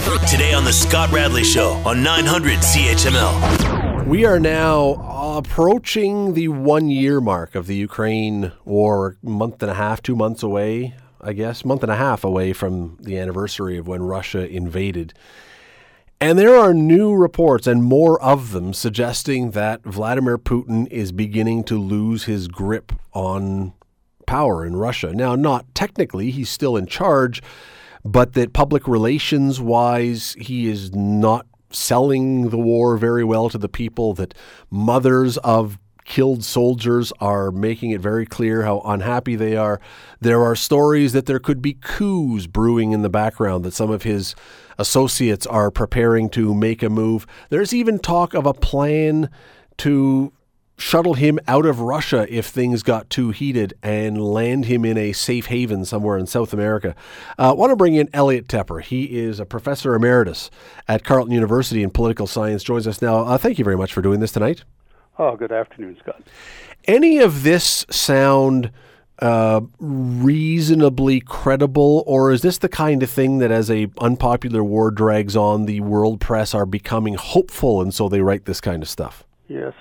Today on the Scott Radley Show on 900 CHML. We are now approaching the 1 year mark of the Ukraine war, month and a half, 2 months away, I guess, month and a half away from the anniversary of when Russia invaded. And there are new reports, and more of them, suggesting that Vladimir Putin is beginning to lose his grip on power in Russia. Now, not technically, he's still in charge, but that public relations-wise, he is not selling the war very well to the people, that mothers of killed soldiers are making it very clear how unhappy they are. There are stories that there could be coups brewing in the background, that some of his associates are preparing to make a move. There's even talk of a plan to shuttle him out of Russia if things got too heated and land him in a safe haven somewhere in South America. I want to bring in Elliot Tepper. He is a professor emeritus at Carleton University in political science. Joins us now. Thank you very much for doing this tonight. Oh, good afternoon, Scott. Any of this sound reasonably credible, or is this the kind of thing that as a unpopular war drags on, the world press are becoming hopeful and so they write this kind of stuff? Yes.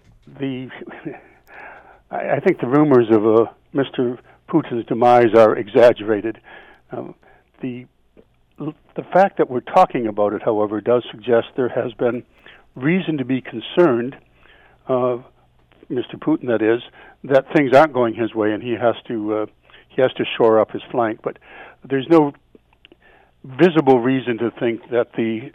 I think the rumors of Mr. Putin's demise are exaggerated. The fact that we're talking about it, however, does suggest there has been reason to be concerned, Mr. Putin, that is, that things aren't going his way, and he has to shore up his flank. But there's no visible reason to think that the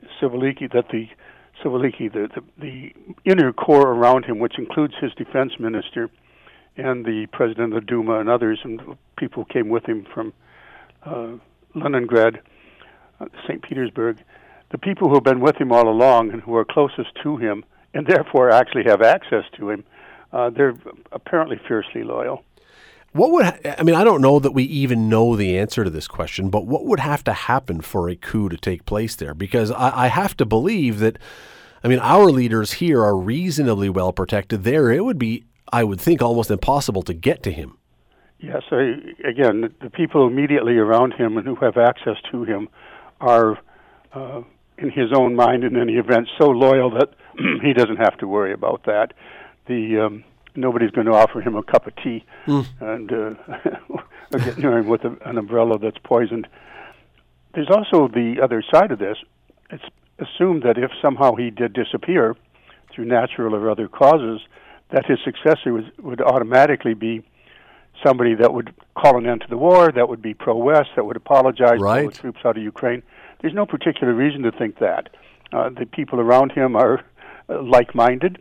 inner core around him, which includes his defense minister and the president of the Duma and others, and people came with him from Leningrad, St. Petersburg, the people who have been with him all along and who are closest to him and therefore actually have access to him, they're apparently fiercely loyal. I don't know that we even know the answer to this question, but what would have to happen for a coup to take place there? Because I have to believe that, our leaders here are reasonably well protected there. It would be, I would think, almost impossible to get to him. Yes, again, the people immediately around him and who have access to him are, in his own mind in any event, so loyal that he doesn't have to worry about that. Nobody's going to offer him a cup of tea and or get near him with an umbrella that's poisoned. There's also the other side of this. It's assumed that if somehow he did disappear through natural or other causes, that his successor would automatically be somebody that would call an end to the war, that would be pro-West, that would apologize to the troops out of Ukraine. There's no particular reason to think that. The people around him are like-minded.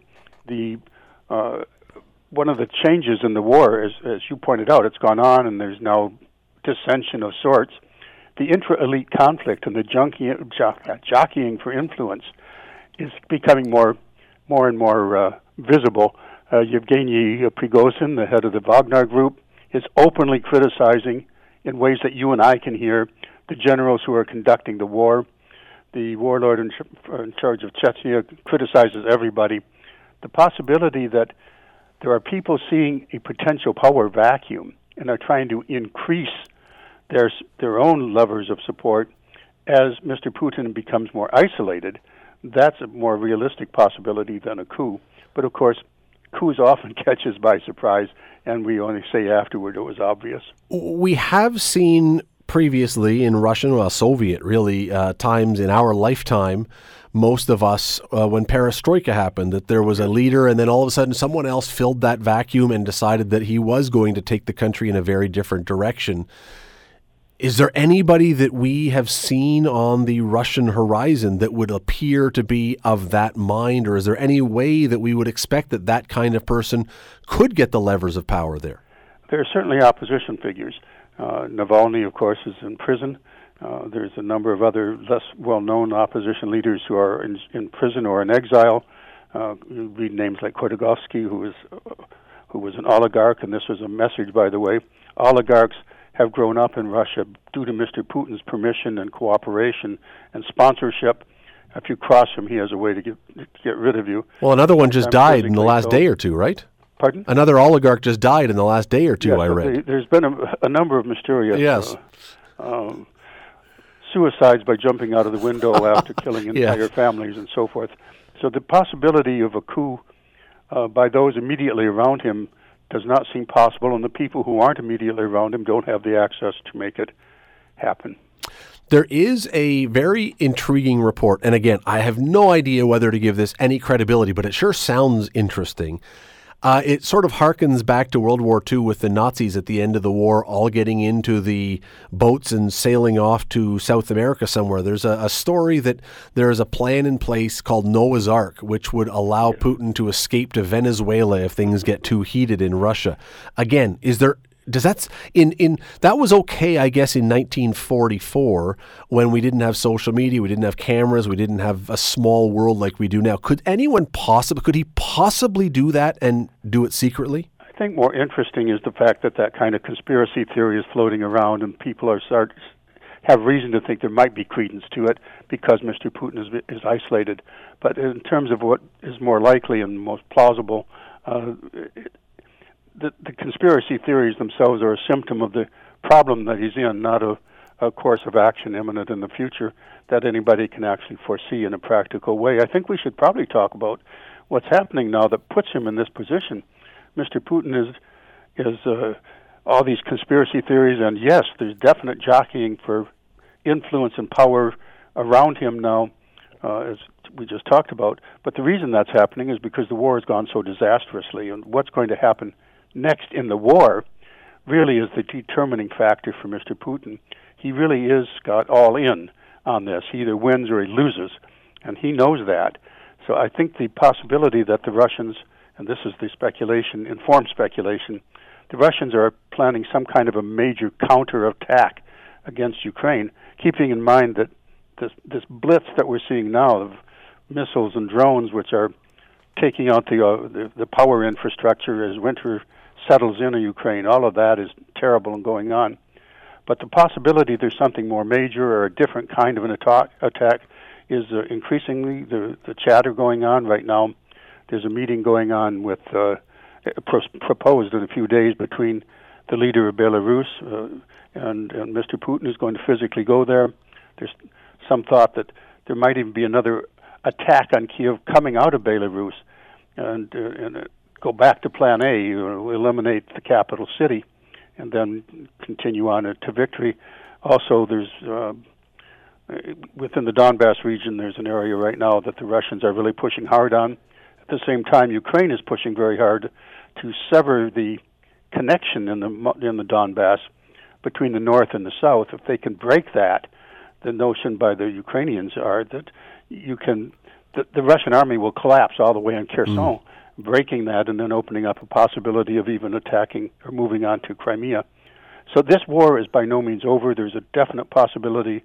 One of the changes in the war, as you pointed out, it's gone on and there's now dissension of sorts. The intra-elite conflict and the jockeying for influence is becoming more and more visible. Yevgeny Prigozhin, the head of the Wagner Group, is openly criticizing, in ways that you and I can hear, the generals who are conducting the war. The warlord in charge of Chechnya criticizes everybody. The possibility that there are people seeing a potential power vacuum and are trying to increase their own levers of support as Mr. Putin becomes more isolated, that's a more realistic possibility than a coup. But of course, coups often catch us by surprise, and we only say afterward it was obvious. We have seen previously in Russian, Soviet really, times in our lifetime, most of us, when Perestroika happened, that there was a leader and then all of a sudden someone else filled that vacuum and decided that he was going to take the country in a very different direction. Is there anybody that we have seen on the Russian horizon that would appear to be of that mind, or is there any way that we would expect that that kind of person could get the levers of power there? There are certainly opposition figures. Navalny, of course, is in prison. There's a number of other less well-known opposition leaders who are in prison or in exile. You read names like Khodorkovsky, who was an oligarch, and this was a message, by the way. Oligarchs have grown up in Russia due to Mr. Putin's permission and cooperation and sponsorship. If you cross him, he has a way to get rid of you. Well, another one just died in the last day or two, right? Pardon? Another oligarch just died in the last day or two, yes, I read. There's been a number of mysterious suicides by jumping out of the window after killing entire families and so forth. So the possibility of a coup by those immediately around him does not seem possible, and the people who aren't immediately around him don't have the access to make it happen. There is a very intriguing report, and again, I have no idea whether to give this any credibility, but it sure sounds interesting. It sort of harkens back to World War II with the Nazis at the end of the war all getting into the boats and sailing off to South America somewhere. There's a story that there is a plan in place called Noah's Ark, which would allow Putin to escape to Venezuela if things get too heated in Russia. Again, that was okay, I guess, in 1944 when we didn't have social media, we didn't have cameras, we didn't have a small world like we do now. Could he possibly do that and do it secretly? I think more interesting is the fact that kind of conspiracy theory is floating around, and people have reason to think there might be credence to it because Mr. Putin is isolated. But in terms of what is more likely and most plausible, the conspiracy theories themselves are a symptom of the problem that he's in, not a course of action imminent in the future that anybody can actually foresee in a practical way. I think we should probably talk about what's happening now that puts him in this position. Mr. Putin is all these conspiracy theories, and yes, there's definite jockeying for influence and power around him now, as we just talked about. But the reason that's happening is because the war has gone so disastrously, and what's going to happen next in the war really is the determining factor for Mr. Putin. He really is, Scott, all in on this. He either wins or he loses, and he knows that. So I think the possibility that the Russians, and this is the speculation, informed speculation, the Russians are planning some kind of a major counterattack against Ukraine, keeping in mind that this blitz that we're seeing now of missiles and drones, which are taking out the power infrastructure as winter settles in Ukraine, all of that is terrible and going on. But the possibility there's something more major or a different kind of an attack is increasingly the chatter going on right now. There's a meeting going on with proposed in a few days between the leader of Belarus and Mr. Putin, who's going to physically go there. There's some thought that there might even be another attack on Kiev coming out of Belarus and go back to Plan A, eliminate the capital city, and then continue on to victory. Also, there's within the Donbass region, there's an area right now that the Russians are really pushing hard on. At the same time, Ukraine is pushing very hard to sever the connection in the Donbass between the north and the south. If they can break that, the notion by the Ukrainians are that the Russian army will collapse all the way on Kherson, breaking that and then opening up a possibility of even attacking or moving on to Crimea. So this war is by no means over. There's a definite possibility.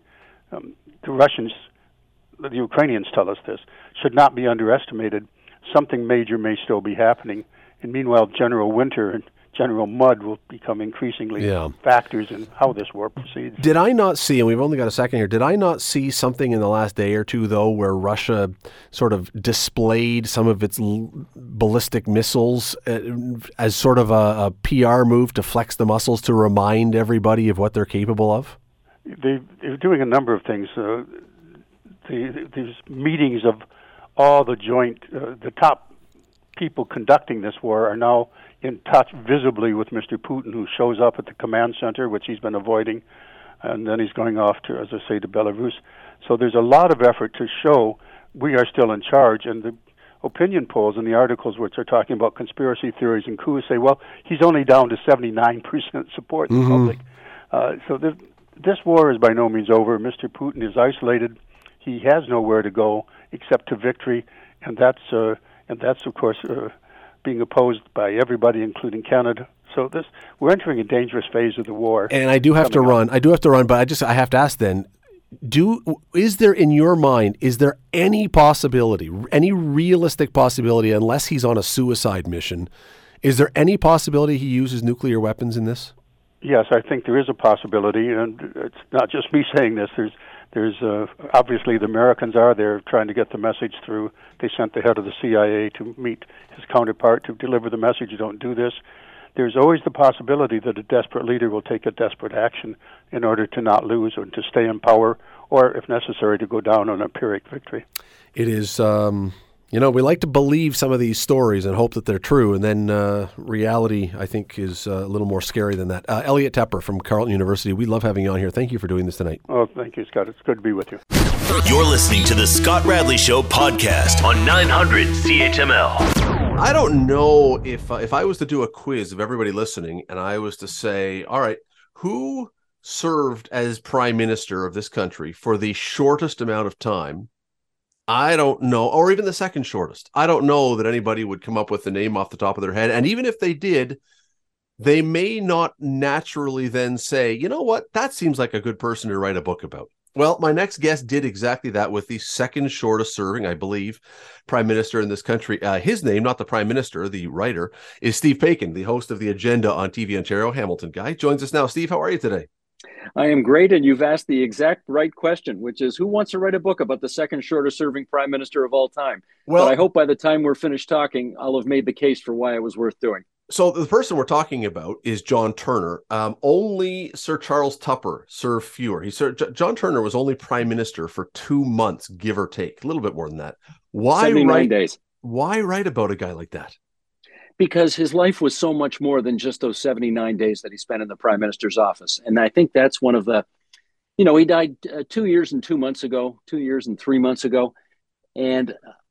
The Ukrainians tell us this, should not be underestimated. Something major may still be happening. And meanwhile, General Winter and General Mudd will become increasingly factors in how this war proceeds. Did I not see, and we've only got a second here, did I not see something in the last day or two, though, where Russia sort of displayed some of its ballistic missiles as sort of a PR move to flex the muscles to remind everybody of what they're capable of? They're doing a number of things. These meetings of all the the top people conducting this war are now in touch visibly with Mr. Putin, who shows up at the command center, which he's been avoiding, and then he's going off to, as I say, to Belarus. So there's a lot of effort to show we are still in charge, and the opinion polls and the articles which are talking about conspiracy theories and coups say, well, he's only down to 79% support in the public. So this war is by no means over. Mr. Putin is isolated. He has nowhere to go except to victory, and that's of course being opposed by everybody, including Canada. So we're entering a dangerous phase of the war. And I do have to run, but I have to ask then, is there in your mind, is there any possibility, any realistic possibility, unless he's on a suicide mission, is there any possibility he uses nuclear weapons in this? Yes, I think there is a possibility, and it's not just me saying this. There's obviously the Americans are there trying to get the message through. They sent the head of the CIA to meet his counterpart to deliver the message, don't do this. There's always the possibility that a desperate leader will take a desperate action in order to not lose or to stay in power or if necessary, to go down on a Pyrrhic victory. It is, we like to believe some of these stories and hope that they're true, and then reality, I think, is a little more scary than that. Elliot Tepper from Carleton University, we love having you on here. Thank you for doing this tonight. Oh, thank you, Scott. It's good to be with you. You're listening to the Scott Radley Show podcast on 900 CHML. I don't know if I was to do a quiz of everybody listening and I was to say, all right, who served as prime minister of this country for the shortest amount of time? I don't know, or even the second shortest. I don't know that anybody would come up with the name off the top of their head. And even if they did, they may not naturally then say, you know what, that seems like a good person to write a book about. Well, my next guest did exactly that with the second shortest serving, I believe, prime minister in this country. His name, not the prime minister, the writer, is Steve Paikin, the host of The Agenda on TV Ontario, Hamilton guy. Joins us now. Steve, how are you today? I am great, and you've asked the exact right question, which is who wants to write a book about the second shortest serving prime minister of all time? Well, but I hope by the time we're finished talking, I'll have made the case for why it was worth doing. So the person we're talking about is John Turner. Only Sir Charles Tupper served fewer. John Turner was only prime minister for 2 months, give or take, a little bit more than that. Why 79 days. Why write about a guy like that? Because his life was so much more than just those 79 days that he spent in the prime minister's office. And I think that's one of the, he died 2 years and 2 months ago, 2 years and 3 months ago. And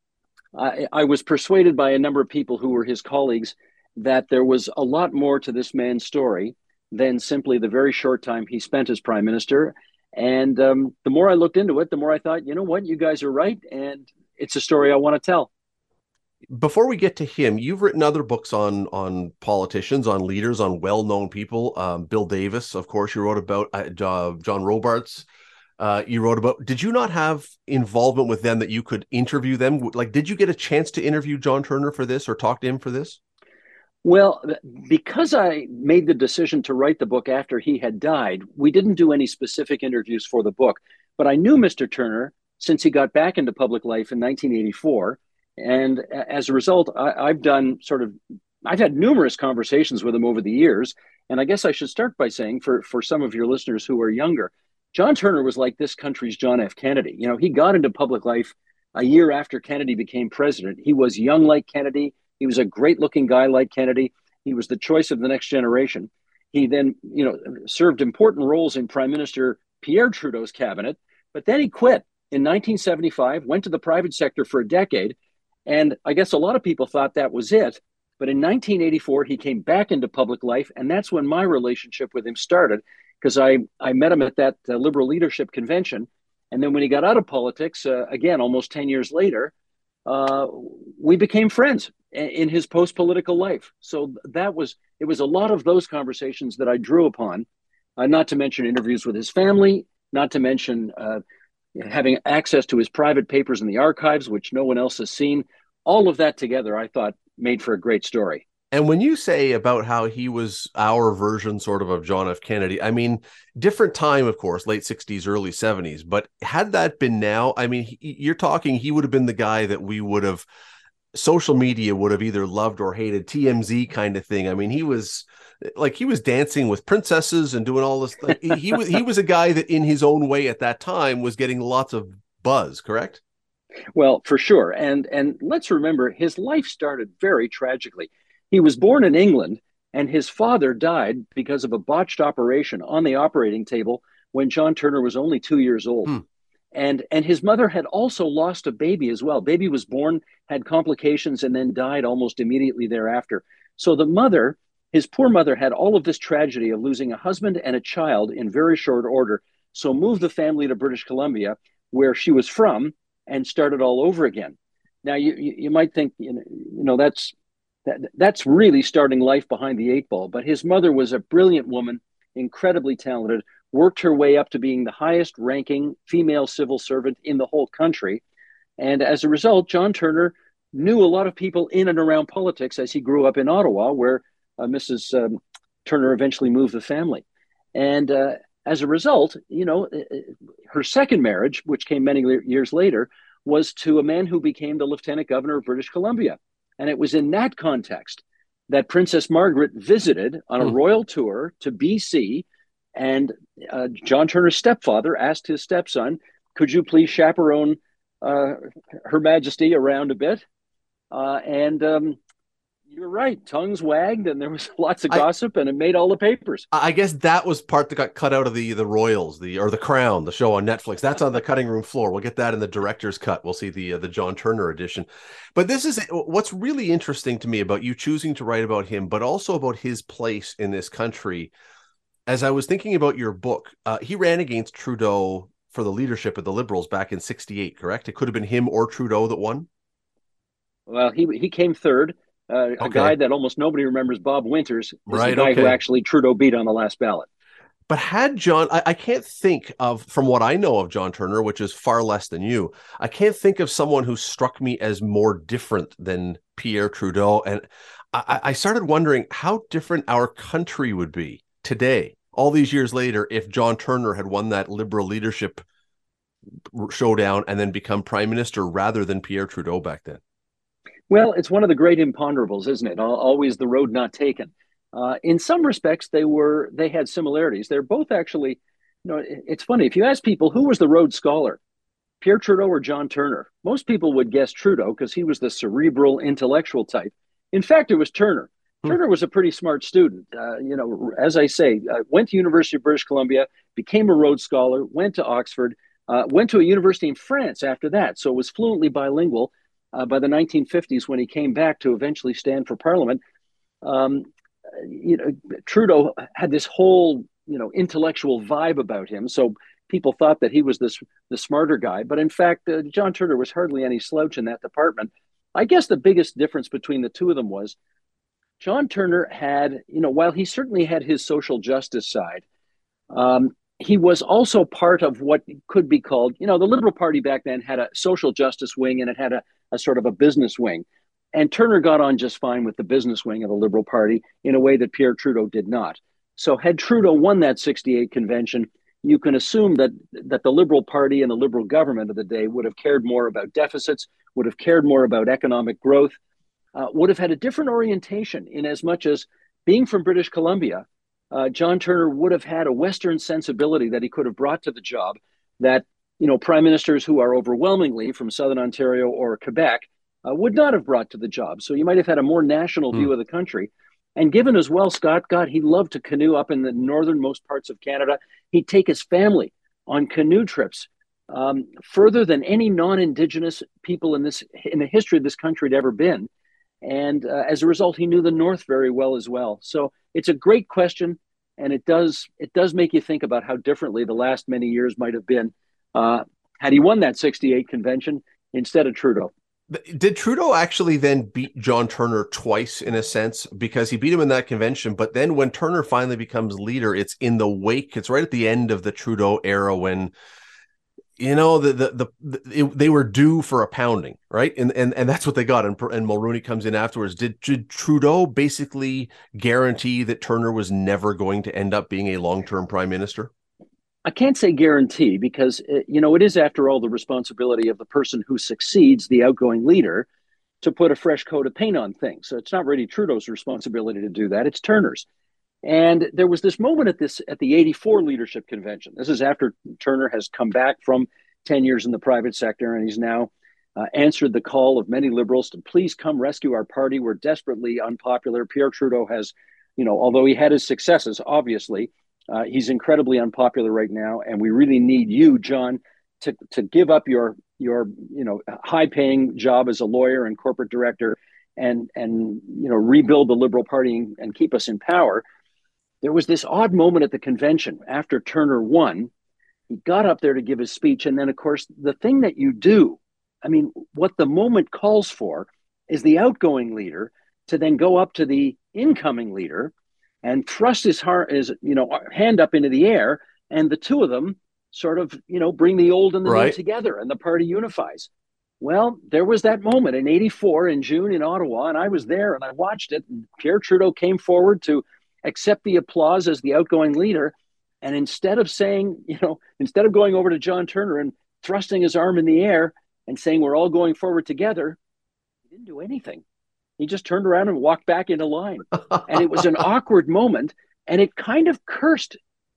I was persuaded by a number of people who were his colleagues that there was a lot more to this man's story than simply the very short time he spent as prime minister. And the more I looked into it, the more I thought, you know what, you guys are right. And it's a story I want to tell. Before we get to him, you've written other books on politicians, on leaders, on well-known people. Bill Davis, of course, you wrote about. John Robarts, you wrote about. Did you not have involvement with them that you could interview them? Like, did you get a chance to interview John Turner for this or talk to him for this? Well, because I made the decision to write the book after he had died, we didn't do any specific interviews for the book. But I knew Mr. Turner since he got back into public life in 1984. And as a result, I've had numerous conversations with him over the years. And I guess I should start by saying for some of your listeners who are younger, John Turner was like this country's John F. Kennedy. He got into public life a year after Kennedy became president. He was young like Kennedy. He was a great looking guy like Kennedy. He was the choice of the next generation. He then, served important roles in Prime Minister Pierre Trudeau's cabinet, but then he quit in 1975, went to the private sector for a decade. And I guess a lot of people thought that was it. But in 1984, he came back into public life. And that's when my relationship with him started, because I met him at that Liberal Leadership Convention. And then when he got out of politics, again, almost 10 years later, we became friends in his post-political life. So it was a lot of those conversations that I drew upon, not to mention interviews with his family, not to mention having access to his private papers in the archives, which no one else has seen. All of that together, I thought, made for a great story. And when you say about how he was our version sort of John F. Kennedy, I mean, different time, of course, late 60s, early 70s. But had that been now, I mean, you're talking, he would have been the guy that we would have, social media would have either loved or hated, TMZ kind of thing. I mean, he was dancing with princesses and doing all this. He was a guy that in his own way at that time was getting lots of buzz, correct? Well, for sure. And let's remember, his life started very tragically. He was born in England, and his father died because of a botched operation on the operating table when John Turner was only 2 years old. And his mother had also lost a baby as well. Baby was born, had complications, and then died almost immediately thereafter. So the mother, his poor mother, had all of this tragedy of losing a husband and a child in very short order. So moved the family to British Columbia, where she was from, and started all over again. Now, you might think, that's really starting life behind the eight ball. But his mother was a brilliant woman, incredibly talented, worked her way up to being the highest ranking female civil servant in the whole country. And as a result, John Turner knew a lot of people in and around politics as he grew up in Ottawa, where Mrs. Turner eventually moved the family. And as a result, her second marriage, which came many years later, was to a man who became the Lieutenant Governor of British Columbia. And it was in that context that Princess Margaret visited on a royal tour to BC And John Turner's stepfather asked his stepson, could you please chaperone Her Majesty around a bit? And you're right. Tongues wagged, and there was lots of gossip, and it made all the papers. I guess that was part that got cut out of the Royals, or the Crown, the show on Netflix. That's on the cutting room floor. We'll get that in the director's cut. We'll see the John Turner edition. But this is what's really interesting to me about you choosing to write about him, but also about his place in this country. As I was thinking about your book, he ran against Trudeau for the leadership of the Liberals back in '68, correct? It could have been him or Trudeau that won? Well, he came third. A guy that almost nobody remembers, Bob Winters, is the guy who actually Trudeau beat on the last ballot. But had John, I can't think of, from what I know of John Turner, which is far less than you, I can't think of someone who struck me as more different than Pierre Trudeau. And I started wondering how different our country would be today, all these years later, if John Turner had won that Liberal leadership showdown and then become prime minister rather than Pierre Trudeau back then. Well, it's one of the great imponderables, isn't it? Always the road not taken. In some respects, they had similarities. They're both actually, it's funny. If you ask people who was the Rhodes Scholar, Pierre Trudeau or John Turner, most people would guess Trudeau because he was the cerebral intellectual type. In fact, it was Turner. Turner was a pretty smart student. As I say, went to University of British Columbia, became a Rhodes Scholar, went to Oxford, went to a university in France after that, so was fluently bilingual. By the 1950s, when he came back to eventually stand for Parliament, Trudeau had this whole, intellectual vibe about him. So people thought that he was the smarter guy. But in fact, John Turner was hardly any slouch in that department. I guess the biggest difference between the two of them was John Turner had, while he certainly had his social justice side, he was also part of what could be called, the Liberal Party back then had a social justice wing and it had a sort of a business wing. And Turner got on just fine with the business wing of the Liberal Party in a way that Pierre Trudeau did not. So had Trudeau won that '68 convention, you can assume that the Liberal Party and the Liberal government of the day would have cared more about deficits, would have cared more about economic growth, would have had a different orientation in as much as being from British Columbia, John Turner would have had a Western sensibility that he could have brought to the job that, prime ministers who are overwhelmingly from Southern Ontario or Quebec would not have brought to the job. So you might have had a more national view of the country. And given as well, Scott, God, he loved to canoe up in the northernmost parts of Canada. He'd take his family on canoe trips further than any non-Indigenous people in the history of this country had ever been. And as a result, he knew the North very well as well. So it's a great question. And it does make you think about how differently the last many years might have been had he won that '68 convention instead of Trudeau. Did Trudeau actually then beat John Turner twice in a sense? Because he beat him in that convention, but then when Turner finally becomes leader, it's in the wake. It's right at the end of the Trudeau era when, they were due for a pounding, right? And that's what they got. And Mulroney comes in afterwards. Did Trudeau basically guarantee that Turner was never going to end up being a long-term prime minister? I can't say guarantee because, it is, after all, the responsibility of the person who succeeds the outgoing leader to put a fresh coat of paint on things. So it's not really Trudeau's responsibility to do that. It's Turner's. And there was this moment at the '84 leadership convention. This is after Turner has come back from 10 years in the private sector, and he's now answered the call of many Liberals to please come rescue our party. We're desperately unpopular. Pierre Trudeau has, although he had his successes, obviously, he's incredibly unpopular right now, and we really need you, John, to give up your high-paying job as a lawyer and corporate director, and rebuild the Liberal Party and keep us in power. There was this odd moment at the convention after Turner won. He got up there to give his speech, and then, of course, the thing that you do, what the moment calls for is the outgoing leader to then go up to the incoming leader and thrust his hand up into the air, and the two of them sort of, bring the old and the new together, and the party unifies. Well, there was that moment in '84 in June in Ottawa, and I was there and I watched it. And Pierre Trudeau came forward to accept the applause as the outgoing leader. And instead of going over to John Turner and thrusting his arm in the air and saying, we're all going forward together, he didn't do anything. He just turned around and walked back into line. And it was an awkward moment. And it kind of cursed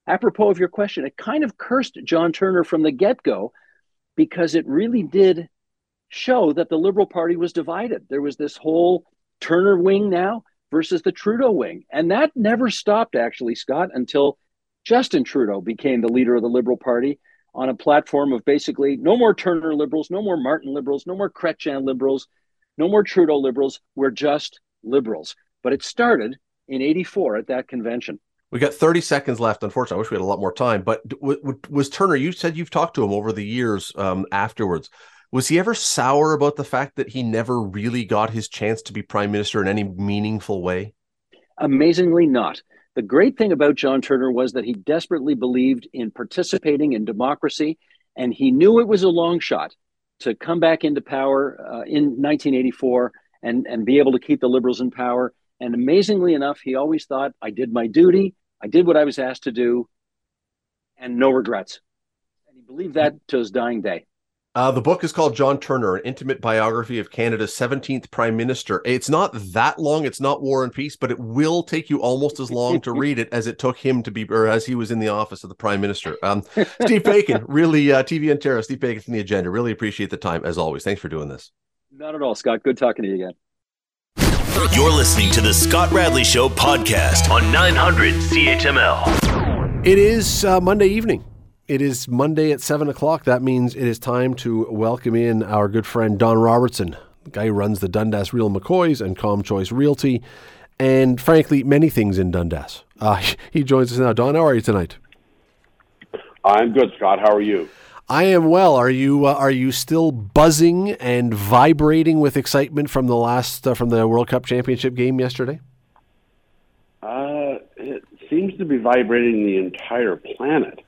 apropos of your question, it kind of cursed John Turner from the get-go because it really did show that the Liberal Party was divided. There was this whole Turner wing now versus the Trudeau wing. And that never stopped, actually, Scott, until Justin Trudeau became the leader of the Liberal Party on a platform of basically no more Turner Liberals, no more Martin Liberals, no more Chrétien Liberals, no more Trudeau Liberals. We're just Liberals. But it started in 84 at that convention. We got 30 seconds left. Unfortunately, I wish we had a lot more time. But was Turner, you said you've talked to him over the years afterwards. Was he ever sour about the fact that he never really got his chance to be prime minister in any meaningful way? Amazingly not. The great thing about John Turner was that he desperately believed in participating in democracy, and he knew it was a long shot to come back into power in 1984 and be able to keep the Liberals in power. And amazingly enough, he always thought, I did my duty, I did what I was asked to do, and no regrets. And he believed that to his dying day. The book is called John Turner, An Intimate Biography of Canada's 17th Prime Minister. It's not that long. It's not War and Peace, but it will take you almost as long to read it as it took him to be, or as he was in the office of the Prime Minister. Steve Paikin, really, TV and Terra, Steve Paikin from The Agenda. Really appreciate the time, as always. Thanks for doing this. Not at all, Scott. Good talking to you again. You're listening to the Scott Radley Show podcast on 900 CHML. It is Monday evening. It is Monday at 7 o'clock. That means it is time to welcome in our good friend Don Robertson, the guy who runs the Dundas Real McCoys and ComChoice Realty, and frankly, many things in Dundas. He joins us now. Don, how are you tonight? I'm good, Scott. How are you? I am well. Are you still buzzing and vibrating with excitement from the World Cup Championship game yesterday? It seems to be vibrating the entire planet.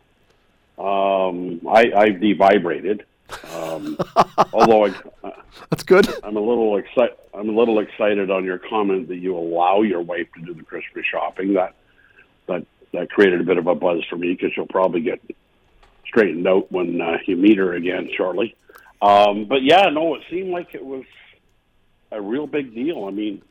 I've devibrated. Although that's good. I'm a little excited on your comment that you allow your wife to do the Christmas shopping. That created a bit of a buzz for me because she'll probably get straightened out when you meet her again shortly. But yeah, no, it seemed like it was a real big deal. I mean,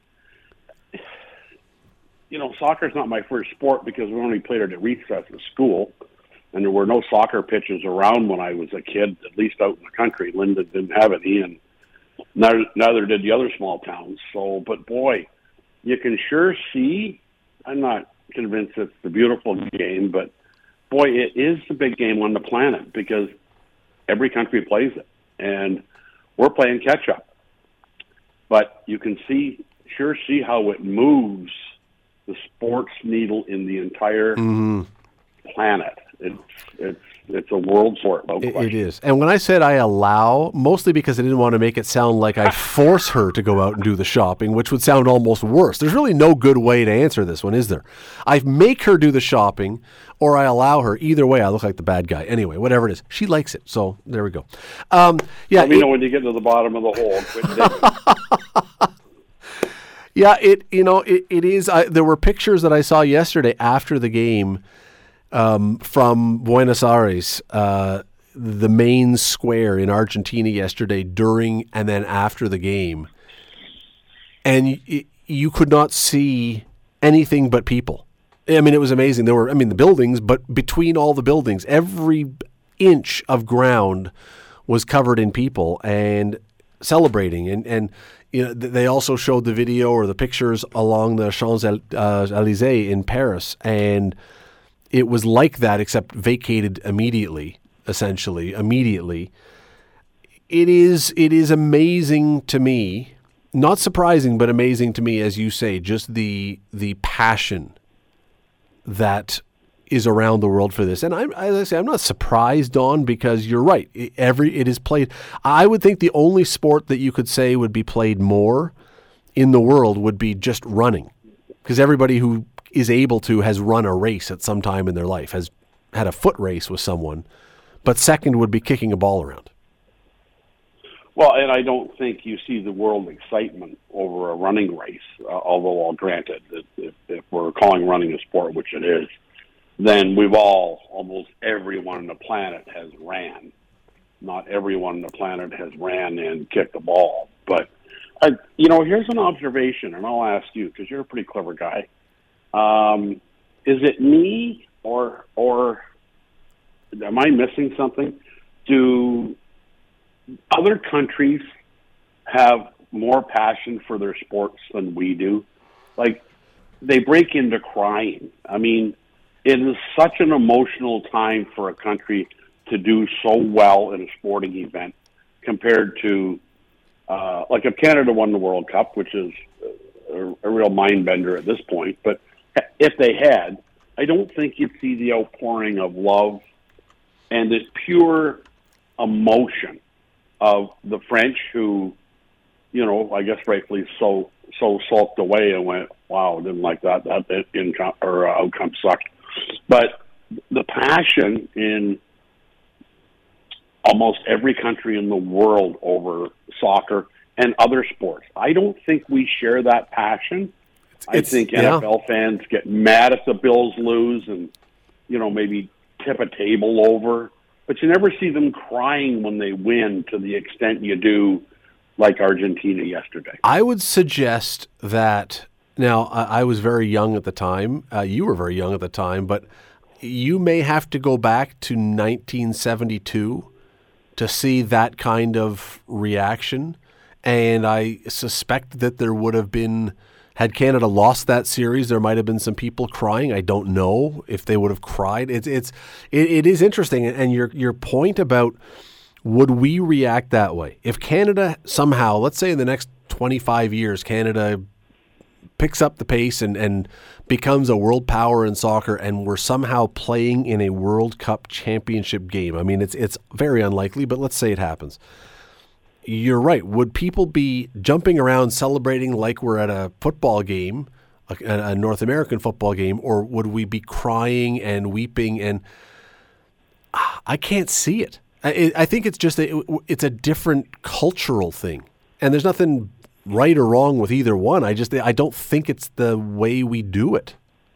soccer's not my first sport because we only played it at recess at school. And there were no soccer pitches around when I was a kid, at least out in the country. Linden didn't have any, and neither did the other small towns. So, but boy, you can sure see, I'm not convinced it's the beautiful game, but boy, it is the big game on the planet because every country plays it. And we're playing catch-up. But you can sure see how it moves the sports needle in the entire planet. It's a world sport. It is. And when I said I allow, mostly because I didn't want to make it sound like I force her to go out and do the shopping, which would sound almost worse. There's really no good way to answer this one, is there? I make her do the shopping or I allow her. Either way, I look like the bad guy. Anyway, whatever it is. She likes it. So there we go. Let me know when you get to the bottom of the hole. Yeah, it is. There were pictures that I saw yesterday after the game from Buenos Aires, the main square in Argentina yesterday during and then after the game. And you could not see anything but people. I mean, it was amazing. There were, the buildings, but between all the buildings, every inch of ground was covered in people and celebrating. And they also showed the video or the pictures along the Champs-Élysées in Paris. And it was like that, except vacated immediately, essentially, immediately. It is amazing to me, not surprising, but amazing to me, as you say, just the passion that is around the world for this. And as I say, I'm not surprised, Don, because you're right. It is played. I would think the only sport that you could say would be played more in the world would be just running, because everybody who is able to has run a race at some time in their life, has had a foot race with someone, but second would be kicking a ball around. Well, and I don't think you see the world excitement over a running race, although I'll grant it that if we're calling running a sport, which it is, then almost everyone on the planet has ran. Not everyone on the planet has ran and kicked a ball. But, here's an observation, and I'll ask you, because you're a pretty clever guy. Is it me, or am I missing something? Do other countries have more passion for their sports than we do? Like, they break into crying. I mean, it is such an emotional time for a country to do so well in a sporting event compared to, like if Canada won the World Cup, which is a real mind bender at this point, but if they had, I don't think you'd see the outpouring of love and this pure emotion of the French who, you know, I guess rightfully so sulked away and went, wow, didn't like that outcome sucked. But the passion in almost every country in the world over soccer and other sports, I don't think we share that passion. I think NFL fans get mad if the Bills lose and, you know, maybe tip a table over. But you never see them crying when they win to the extent you do like Argentina yesterday. I would suggest that, now, I was very young at the time. You were very young at the time, but you may have to go back to 1972 to see that kind of reaction. And I suspect that there would have been, had Canada lost that series, there might have been some people crying. I don't know if they would have cried. It is interesting. And your point about would we react that way? If Canada somehow, let's say in the next 25 years, Canada picks up the pace and becomes a world power in soccer, and we're somehow playing in a World Cup championship game. I mean, it's very unlikely, but let's say it happens. You're right. Would people be jumping around celebrating like we're at a football game, a North American football game, or would we be crying and weeping? And I can't see it. I think it's just it's a different cultural thing, and there's nothing right or wrong with either one. I don't think it's the way we do it.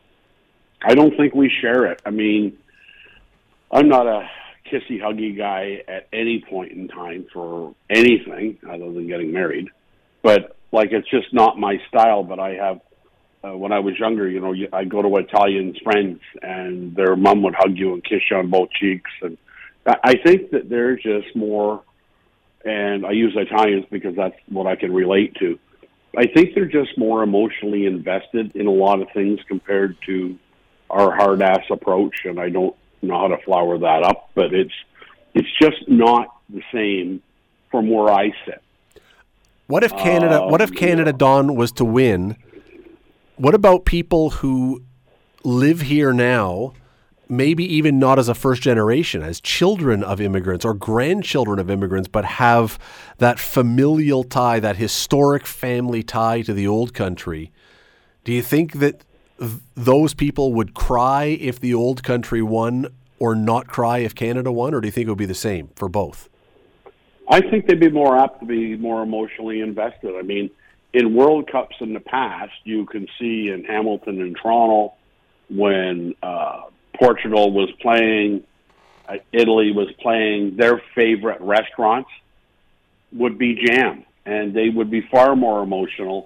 I don't think we share it. I mean, I'm not a kissy huggy guy at any point in time for anything other than getting married, but like it's just not my style. But I have when I was younger, you know, I go to Italian friends and their mom would hug you and kiss you on both cheeks, and I think that there's just more, and I use Italians because that's what I can relate to. I think they're just more emotionally invested in a lot of things compared to our hard-ass approach, and I don't know how to flower that up, but it's just not the same from where I sit. What if Canada, Don, was to win? What about people who live here now, maybe even not as a first generation, as children of immigrants or grandchildren of immigrants, but have that familial tie, that historic family tie to the old country? Do you think that those people would cry if the old country won or not cry if Canada won, or do you think it would be the same for both? I think they'd be more apt to be more emotionally invested. I mean, in World Cups in the past, you can see in Hamilton and Toronto when Portugal was playing, Italy was playing, their favorite restaurants would be jammed, and they would be far more emotional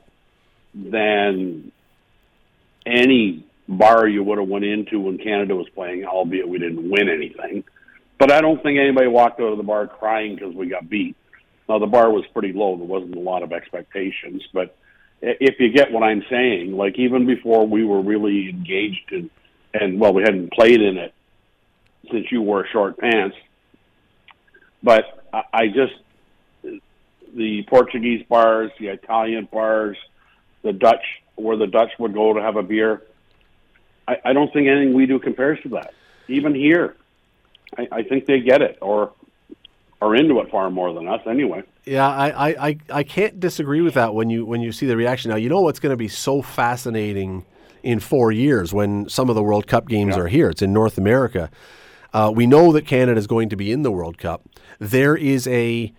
than any bar you would have went into when Canada was playing, albeit we didn't win anything. But I don't think anybody walked out of the bar crying because we got beat. Now, the bar was pretty low. There wasn't a lot of expectations. But if you get what I'm saying, like even before we were really engaged in, and well, we hadn't played in it since you wore short pants. But I just, the Portuguese bars, the Italian bars, the Dutch, where the Dutch would go to have a beer, I don't think anything we do compares to that. Even here, I think they get it or are into it far more than us anyway. Yeah, I can't disagree with that when you see the reaction. Now, you know what's going to be so fascinating in 4 years when some of the World Cup games are here. It's in North America. We know that Canada is going to be in the World Cup. There is the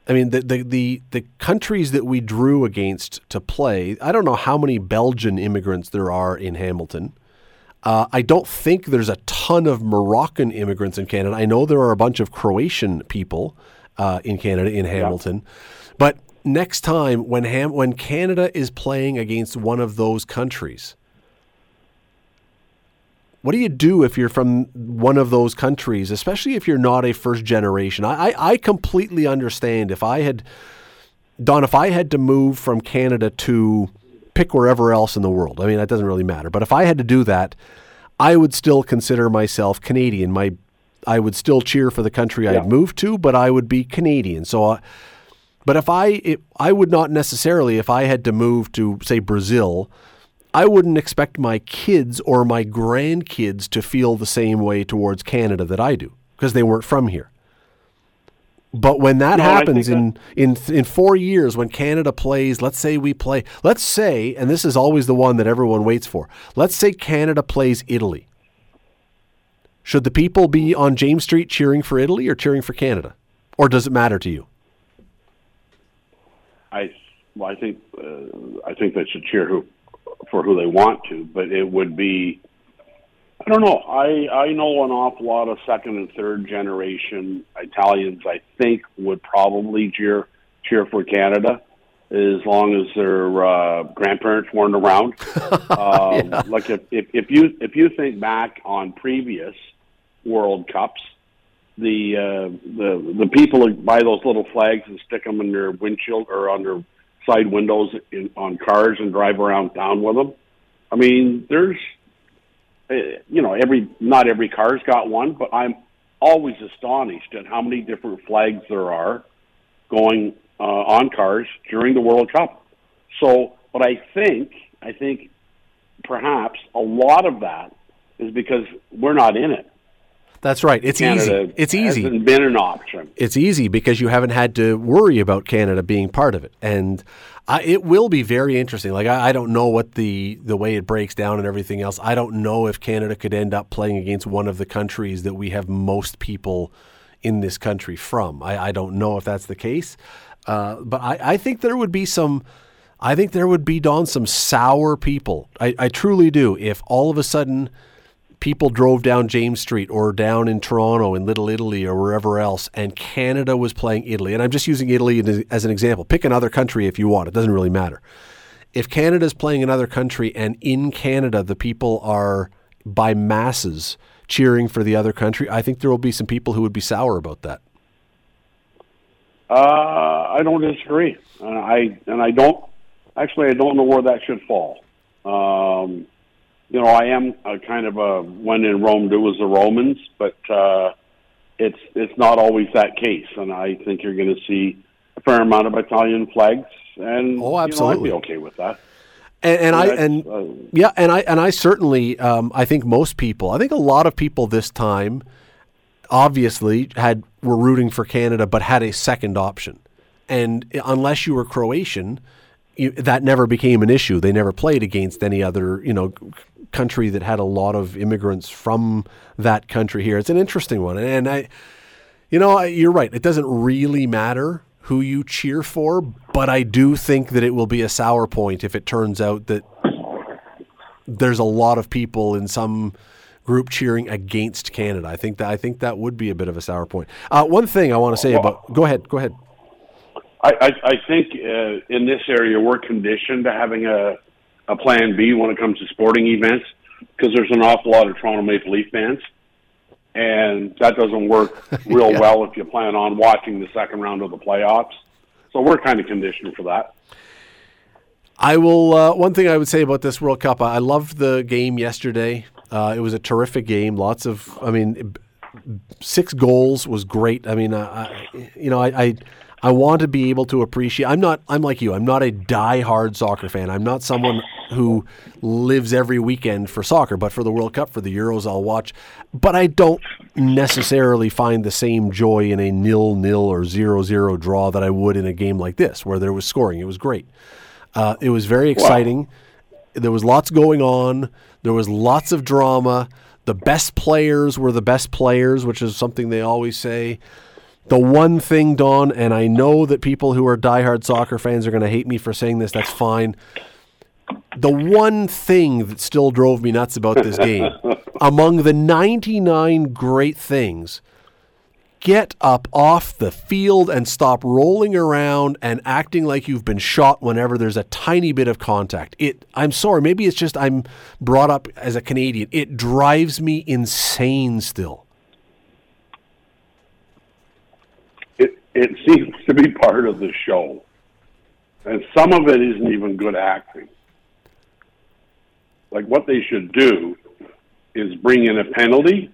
countries that we drew against to play, I don't know how many Belgian immigrants there are in Hamilton. I don't think there's a ton of Moroccan immigrants in Canada. I know there are a bunch of Croatian people in Canada, in Hamilton. But next time when Canada is playing against one of those countries, what do you do if you're from one of those countries, especially if you're not a first generation? I completely understand if I had to move from Canada to pick wherever else in the world. I mean, that doesn't really matter. But if I had to do that, I would still consider myself Canadian. I would still cheer for the country I'd moved to, but I would be Canadian. So, but I would not necessarily, if I had to move to, say, Brazil, I wouldn't expect my kids or my grandkids to feel the same way towards Canada that I do, because they weren't from here. But when that happens in 4 years, when Canada plays, let's say, and this is always the one that everyone waits for, let's say Canada plays Italy. Should the people be on James Street cheering for Italy or cheering for Canada? Or does it matter to you? I think they should cheer for who they want to, but it would be, I don't know. I know an awful lot of second and third generation Italians, I think, would probably cheer for Canada as long as their grandparents weren't around. Like if you think back on previous World Cups, the people who buy those little flags and stick them in their windshield or on their side windows on cars and drive around town with them. I mean, there's, not every car's got one, but I'm always astonished at how many different flags there are going on cars during the World Cup. So, but I think perhaps a lot of that is because we're not in it. That's right. It's Canada easy. Hasn't been an option. It's easy because you haven't had to worry about Canada being part of it. And it will be very interesting. Like, I don't know what the way it breaks down and everything else. I don't know if Canada could end up playing against one of the countries that we have most people in this country from. I don't know if that's the case. But I think there would be some sour people. I truly do. If all of a sudden people drove down James Street or down in Toronto in Little Italy or wherever else, and Canada was playing Italy, and I'm just using Italy as an example. Pick another country if you want. It doesn't really matter. If Canada's playing another country and in Canada the people are by masses cheering for the other country, I think there will be some people who would be sour about that. I don't disagree. I don't know where that should fall. I am kind of a when in Rome, do as the Romans, but it's not always that case, and I think you're going to see a fair amount of Italian flags, and absolutely. I'd be okay with that. I certainly I think most people, I think a lot of people this time, obviously were rooting for Canada, but had a second option, and unless you were Croatian, that never became an issue. They never played against any other, country that had a lot of immigrants from that country here. It's an interesting one. And you're right. It doesn't really matter who you cheer for, but I do think that it will be a sour point if it turns out that there's a lot of people in some group cheering against Canada. I think that would be a bit of a sour point. One thing I want to say about, go ahead. I think in this area we're conditioned to having a plan B when it comes to sporting events, because there's an awful lot of Toronto Maple Leaf fans, and that doesn't work real well if you plan on watching the second round of the playoffs. So we're kind of conditioned for that. I will. One thing I would say about this World Cup, I loved the game yesterday. It was a terrific game. 6 goals was great. I mean, I want to be able to appreciate. I'm like you. I'm not a die-hard soccer fan. I'm not someone who lives every weekend for soccer, but for the World Cup, for the Euros, I'll watch. But I don't necessarily find the same joy in a 0-0 or 0-0 draw that I would in a game like this, where there was scoring. It was great. It was very exciting. Wow. There was lots going on. There was lots of drama. The best players were the best players, which is something they always say. The one thing, Don, and I know that people who are diehard soccer fans are going to hate me for saying this, that's fine. The one thing that still drove me nuts about this game, among the 99 great things, Get up off the field and stop rolling around and acting like you've been shot whenever there's a tiny bit of contact. I'm sorry, maybe it's just I'm brought up as a Canadian. It drives me insane still. It seems to be part of the show. And some of it isn't even good acting. Like, what they should do is bring in a penalty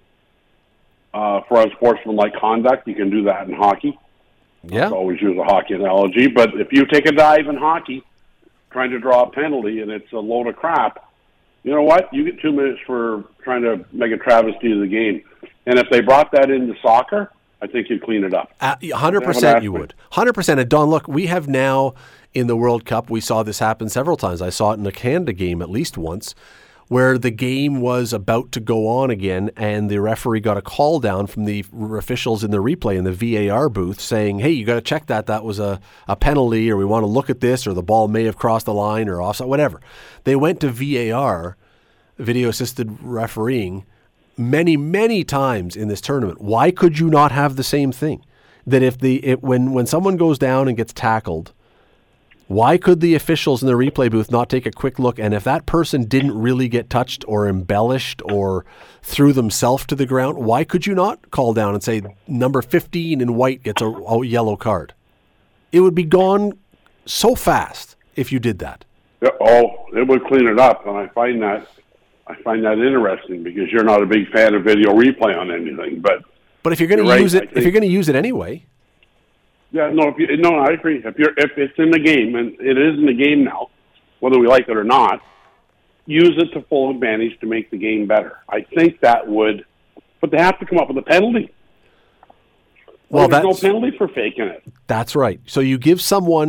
for unsportsmanlike conduct. You can do that in hockey. Yeah. I always use a hockey analogy. But if you take a dive in hockey, trying to draw a penalty, and it's a load of crap, you know what? You get 2 minutes for trying to make a travesty of the game. And if they brought that into soccer, I think you'd clean it up. 100% you would. 100%. And Don, look, we have now in the World Cup, we saw this happen several times. I saw it in the Canada game at least once, where the game was about to go on again and the referee got a call down from the officials in the replay in the VAR booth saying, hey, you got to check that was a penalty, or we want to look at this, or the ball may have crossed the line or offside, whatever. They went to VAR, video assisted refereeing, many, many times in this tournament. Why could you not have the same thing? That when someone goes down and gets tackled, why could the officials in the replay booth not take a quick look? And if that person didn't really get touched or embellished or threw themselves to the ground, why could you not call down and say number 15 in white gets a yellow card? It would be gone so fast if you did that. Oh, it would clean it up, and I find that interesting because you're not a big fan of video replay on anything. But if you're going to use it, if you're going to use it anyway. Yeah, I agree. If it's in the game, and it is in the game now, whether we like it or not, use it to full advantage to make the game better. I think that would, but they have to come up with a penalty. Well, there's no penalty for faking it. That's right. So you give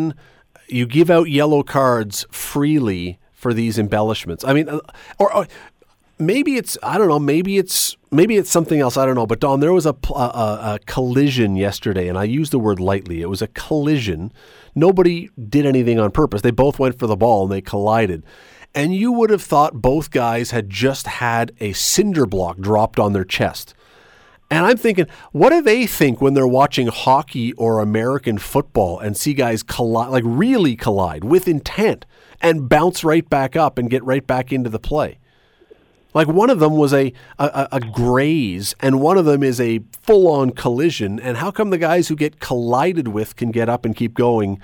out yellow cards freely for these embellishments. I mean, or maybe it's, I don't know, maybe it's something else, I don't know. But Don, there was a collision yesterday, and I use the word lightly. It was a collision. Nobody did anything on purpose. They both went for the ball and they collided. And you would have thought both guys had just had a cinder block dropped on their chest. And I'm thinking, what do they think when they're watching hockey or American football and see guys collide, like really collide with intent and bounce right back up and get right back into the play? Like, one of them was a graze, and one of them is a full-on collision. And how come the guys who get collided with can get up and keep going?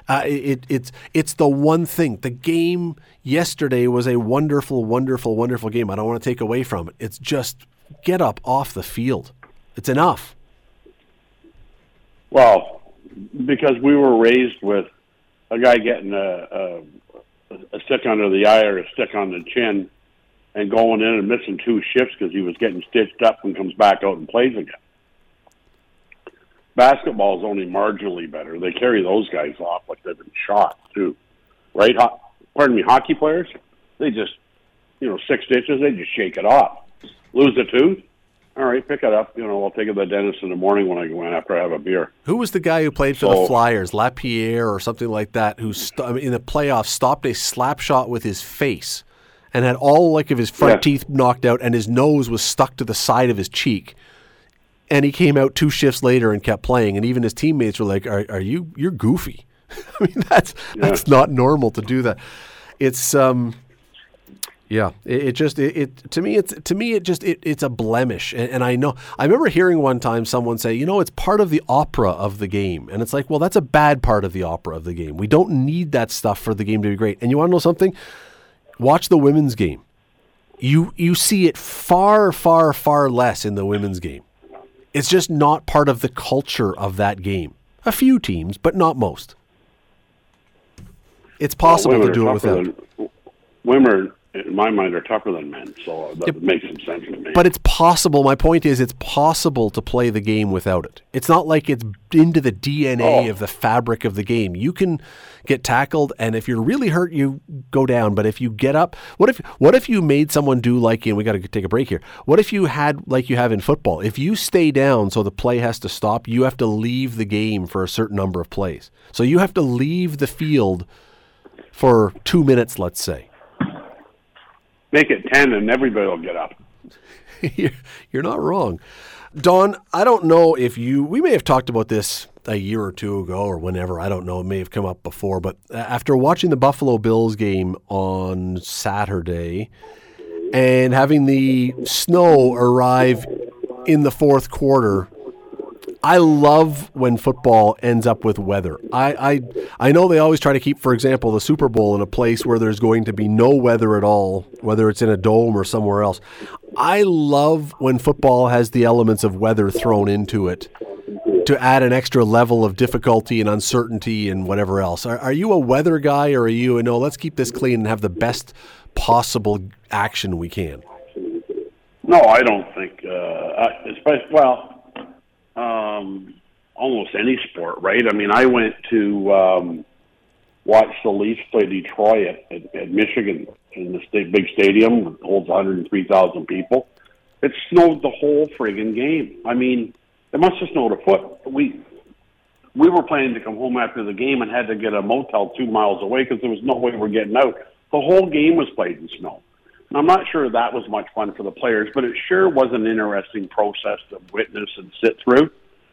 It's the one thing. The game yesterday was a wonderful, wonderful, wonderful game. I don't want to take away from it. It's just get up off the field. It's enough. Well, because we were raised with a guy getting a stick under the eye or a stick on the chin and going in and missing 2 shifts because he was getting stitched up and comes back out and plays again. Basketball is only marginally better. They carry those guys off like they've been shot, too. Right? Hockey players, they just, 6 stitches, they just shake it off. Lose a tooth? All right, pick it up. I'll take it to the dentist in the morning when I go in after I have a beer. Who was the guy who played for the Flyers, Lapierre or something like that, who in the playoffs stopped a slap shot with his face and had all of his front teeth knocked out, and his nose was stuck to the side of his cheek. And he came out 2 shifts later and kept playing, and even his teammates were like, you're goofy. I mean, that's not normal to do that. It's to me it's a blemish. And I know, I remember hearing one time someone say, it's part of the opera of the game. And it's like, well, that's a bad part of the opera of the game. We don't need that stuff for the game to be great. And you want to know something? Watch the women's game. You see it far, far, far less in the women's game. It's just not part of the culture of that game. A few teams, but not most. It's possible to do it without. Women, in my mind, are tougher than men, so that makes some sense to me. But it's possible. My point is, it's possible to play the game without it. It's not like it's into the DNA of the fabric of the game. You can get tackled, and if you're really hurt, you go down. But if you get up, what if you made someone do like, and we got to take a break here. What if you had, like you have in football, if you stay down so the play has to stop, you have to leave the game for a certain number of plays. So you have to leave the field for 2 minutes, let's say. Make it 10 and everybody will get up. You're not wrong. Don, I don't know if we may have talked about this a year or two ago or whenever, I don't know, it may have come up before, but after watching the Buffalo Bills game on Saturday and having the snow arrive in the fourth quarter, I love when football ends up with weather. I know they always try to keep, for example, the Super Bowl in a place where there's going to be no weather at all, whether it's in a dome or somewhere else. I love when football has the elements of weather thrown into it to add an extra level of difficulty and uncertainty and whatever else. Are you a weather guy, or are you let's keep this clean and have the best possible action we can? No, I don't think, almost any sport, right? I mean, I went to watch the Leafs play Detroit at Michigan in the big stadium. It holds 103,000 people. It snowed the whole friggin' game. I mean, it must have snowed a foot. We were planning to come home after the game and had to get a motel 2 miles away because there was no way we're getting out. The whole game was played in snow. And I'm not sure that was much fun for the players, but it sure was an interesting process to witness and sit through.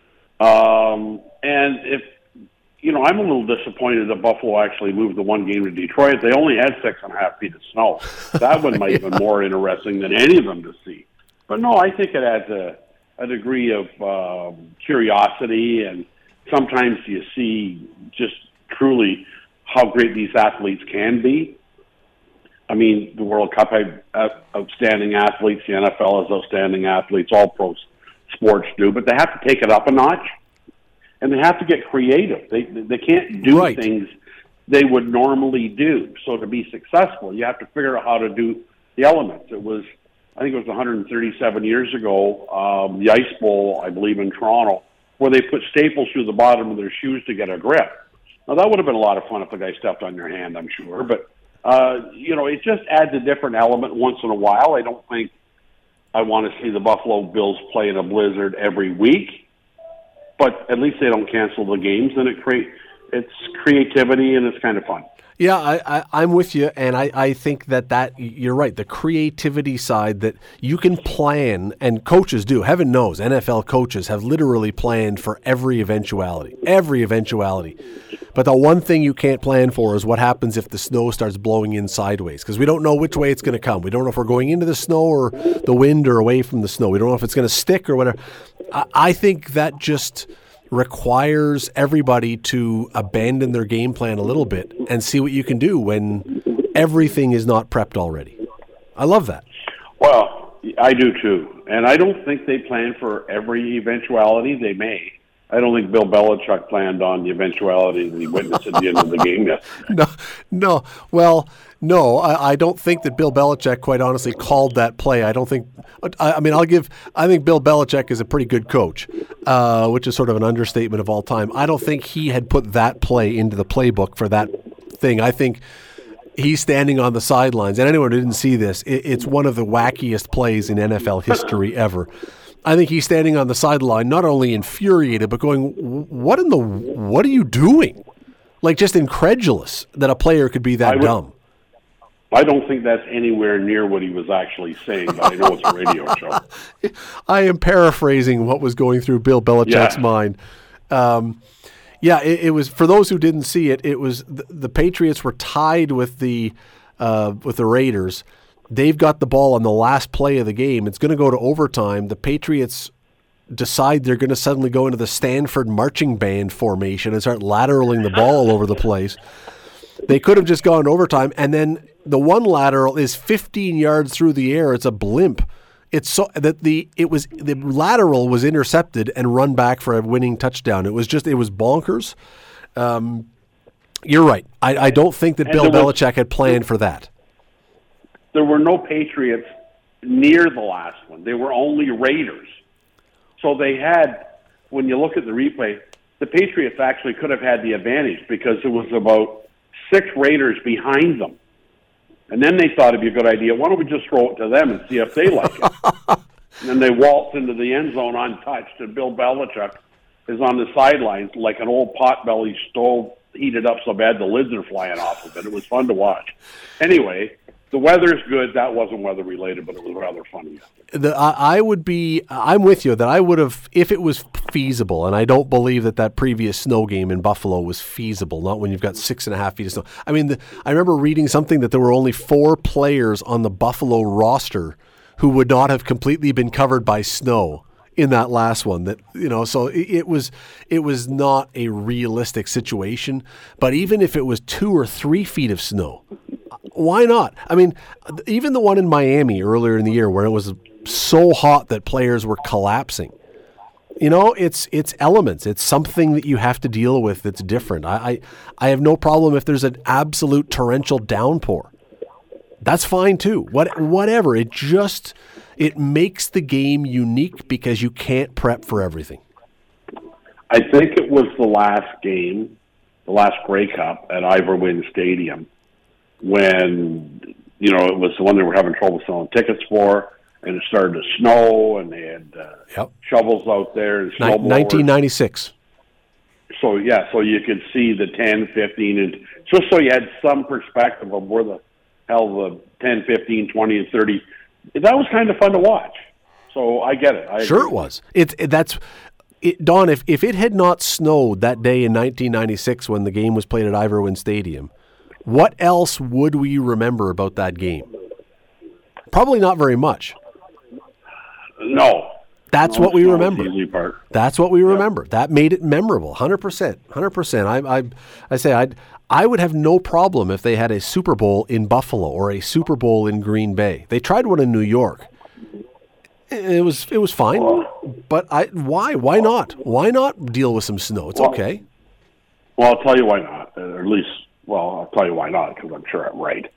And if, I'm a little disappointed that Buffalo actually moved the one game to Detroit. They only had 6.5 feet of snow. That one might have been more interesting than any of them to see. But no, I think it adds a degree of curiosity, and sometimes you see just truly how great these athletes can be. I mean, the World Cup had outstanding athletes. The NFL has outstanding athletes. All pro sports do, but they have to take it up a notch, and they have to get creative. They can't do things they would normally do. So to be successful, you have to figure out how to do the elements. I think it was 137 years ago, the Ice Bowl, I believe, in Toronto, where they put staples through the bottom of their shoes to get a grip. Now, that would have been a lot of fun if the guy stepped on your hand, I'm sure, but it just adds a different element once in a while. I don't think I want to see the Buffalo Bills play in a blizzard every week, but at least they don't cancel the games, and it's creativity, and it's kind of fun. Yeah, I'm with you, and I think that you're right. The creativity side that you can plan, and coaches do. Heaven knows, NFL coaches have literally planned for every eventuality. But the one thing you can't plan for is what happens if the snow starts blowing in sideways, because we don't know which way it's going to come. We don't know if we're going into the snow or the wind or away from the snow. We don't know if it's going to stick or whatever. I think that just requires everybody to abandon their game plan a little bit and see what you can do when everything is not prepped already. I love that. Well, I do too. And I don't think they plan for every eventuality. They may. I don't think Bill Belichick planned on the eventuality that he witnessed at the end of the game yesterday. No. Well, no, I don't think that Bill Belichick, quite honestly, called that play. I don't think. I think Bill Belichick is a pretty good coach, which is sort of an understatement of all time. I don't think he had put that play into the playbook for that thing. I think he's standing on the sidelines, and anyone who didn't see this, it's one of the wackiest plays in NFL history ever. I think he's standing on the sideline, not only infuriated, but going, what are you doing? Like, just incredulous that a player could be that dumb. I don't think that's anywhere near what he was actually saying, but I know it's a radio show. I am paraphrasing what was going through Bill Belichick's mind. It was, for those who didn't see it, it was the Patriots were tied with the Raiders. They've got the ball on the last play of the game. It's going to go to overtime. The Patriots decide they're going to suddenly go into the Stanford marching band formation and start lateraling the ball all over the place. They could have just gone to overtime, and then the one lateral is 15 yards through the air. It's a blimp. It's so that the lateral was intercepted and run back for a winning touchdown. It was bonkers. You're right. I don't think that Bill Belichick had planned for that. There were no Patriots near the last one. They were only Raiders. So they had, when you look at the replay, the Patriots actually could have had the advantage because it was about 6 Raiders behind them. And then they thought it'd be a good idea, why don't we just throw it to them and see if they like it? And then they waltz into the end zone untouched, and Bill Belichick is on the sidelines like an old potbelly stove heated up so bad the lids are flying off of it. It was fun to watch. Anyway, the weather's good. That wasn't weather related, but it was rather funny. I'm with you that I would have, if it was feasible, and I don't believe that previous snow game in Buffalo was feasible, not when you've got 6.5 feet of snow. I mean, I remember reading something that there were only 4 players on the Buffalo roster who would not have completely been covered by snow in that last one. That, so it was not a realistic situation. But even if it was 2 or 3 feet of snow, why not? I mean, even the one in Miami earlier in the year where it was so hot that players were collapsing. It's elements. It's something that you have to deal with that's different. I have no problem if there's an absolute torrential downpour. That's fine too. Whatever. It makes the game unique because you can't prep for everything. I think it was the last game, the last Grey Cup at Ivor Wynne Stadium, when, it was the one they were having trouble selling tickets for, and it started to snow, and they had shovels out there. And 1996. So you could see the 10, 15, and just so you had some perspective of where the hell the 10, 15, 20, and 30, that was kind of fun to watch. So I get it. Sure it was. Don, if it had not snowed that day in 1996 when the game was played at Ivor Wynne Stadium, what else would we remember about that game? Probably not very much. No. That's what we remember. The easy part. That's what we remember. That made it memorable. 100%. 100%. I say I would have no problem if they had a Super Bowl in Buffalo or a Super Bowl in Green Bay. They tried one in New York. It was fine. But why? Why not? Why not deal with some snow? It's okay. Well, I'll tell you why not. Or at least, I'll tell you why not, because I'm sure I'm right.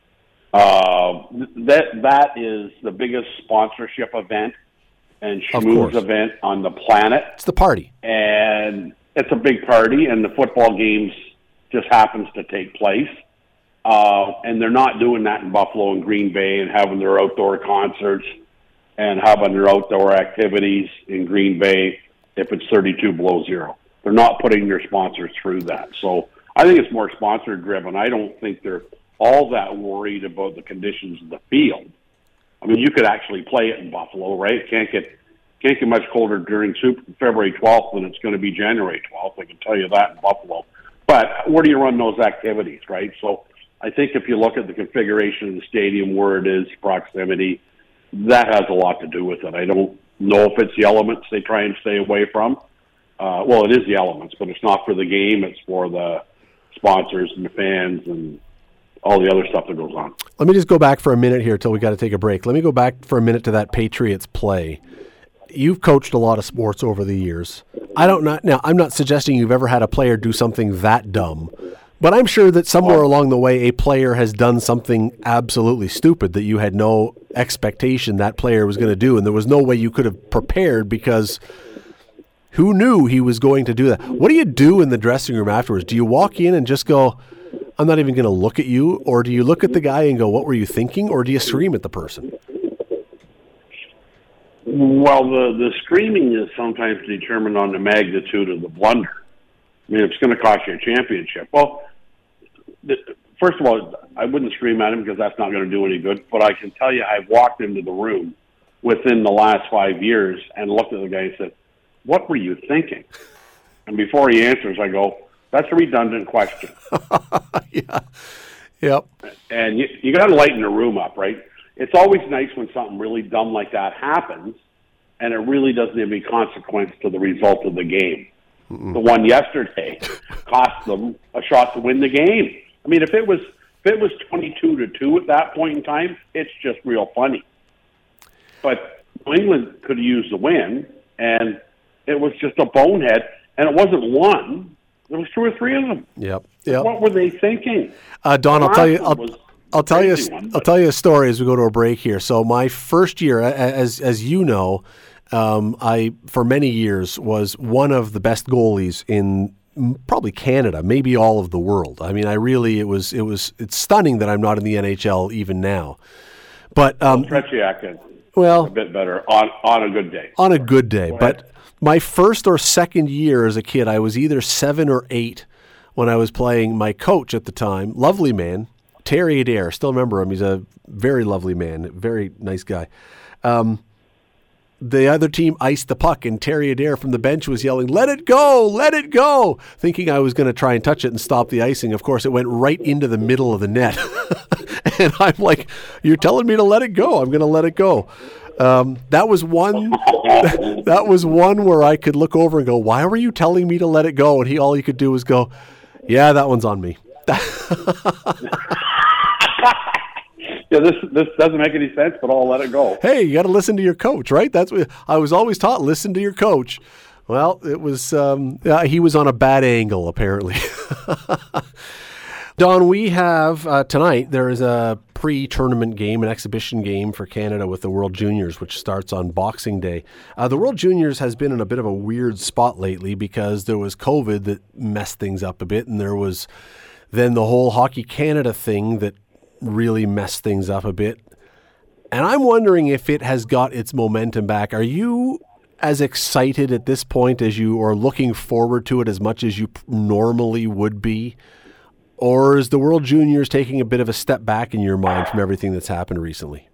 That is the biggest sponsorship event and schmooze event on the planet. It's the party. And it's a big party, and the football games just happens to take place. And they're not doing that in Buffalo and Green Bay and having their outdoor concerts and having their outdoor activities in Green Bay if it's 32 below zero. They're not putting their sponsors through that. So I think it's more sponsor-driven. I don't think they're all that worried about the conditions of the field. I mean, you could actually play it in Buffalo, right? It can't get much colder during February 12th than it's going to be January 12th. I can tell you that in Buffalo. But where do you run those activities, right? So I think if you look at the configuration of the stadium, where it is, proximity, that has a lot to do with it. I don't know if it's the elements they try and stay away from. It is the elements, but it's not for the game. It's for the sponsors and the fans and all the other stuff that goes on. Let me just go back for a minute here till we got to take a break. Let me go back for a minute to that Patriots play. You've coached a lot of sports over the years. I'm not suggesting you've ever had a player do something that dumb, but I'm sure that somewhere along the way a player has done something absolutely stupid that you had no expectation that player was going to do, and there was no way you could have prepared because who knew he was going to do that? What do you do in the dressing room afterwards? Do you walk in and just go, I'm not even going to look at you? Or do you look at the guy and go, what were you thinking? Or do you scream at the person? Well, the screaming is sometimes determined on the magnitude of the blunder. I mean, it's going to cost you a championship. Well, first of all, I wouldn't scream at him because that's not going to do any good. But I can tell you I've walked into the room within the last 5 years and looked at the guy and said, what were you thinking? And before he answers, I go, that's a redundant question. Yeah. Yep. And you got to lighten the room up, right? It's always nice when something really dumb like that happens, and it really doesn't have any consequence to the result of the game. Mm-mm. The one yesterday cost them a shot to win the game. I mean, if it was 22-2 at that point in time, it's just real funny. But New England could have used the win, and it was just a bonehead, and it wasn't one. There was 2 or 3 of them. Yep. What were they thinking? Don, I'll tell you a story as we go to a break here. So my first year, as you know, I for many years was one of the best goalies in probably Canada, maybe all of the world. I mean, it's stunning that I'm not in the NHL even now. But Tretiak is a bit better on a good day. On a good day, but my first or second year as a kid, I was either 7 or 8 when I was playing. My coach at the time, lovely man, Terry Adair. Still remember him. He's a very lovely man, very nice guy. The other team iced the puck, and Terry Adair from the bench was yelling, "Let it go! Let it go!" thinking I was going to try and touch it and stop the icing. Of course, it went right into the middle of the net. And I'm like, "You're telling me to let it go. I'm going to let it go." That was one. That was one where I could look over and go, "Why were you telling me to let it go?" And all he could do was go, "Yeah, that one's on me." Yeah, this doesn't make any sense, but I'll let it go. Hey, you got to listen to your coach, right? That's what I was always taught. Listen to your coach. Well, it was he was on a bad angle apparently. Don, we have tonight. There is a pre-tournament game, an exhibition game for Canada with the World Juniors, which starts on Boxing Day. The World Juniors has been in a bit of a weird spot lately because there was COVID that messed things up a bit, and there was then the whole Hockey Canada thing that really messed things up a bit. And I'm wondering if it has got its momentum back. Are you as excited at this point as you are looking forward to it as much as you normally would be? Or is the World Juniors taking a bit of a step back in your mind from everything that's happened recently?